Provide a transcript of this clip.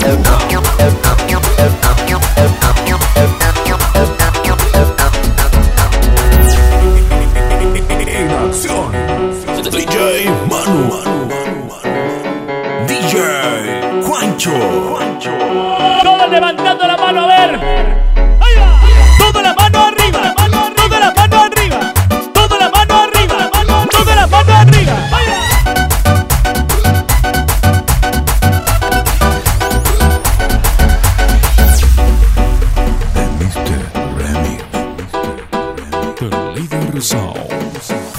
En acción, DJ Manu, DJ Juancho. Todos levantando la mano, a ver. Ahí va. Toda la mano arriba, toda la mano arriba, toda la mano arriba, toda la mano arriba. Ahí va. The Mr. Remix, the leader sound.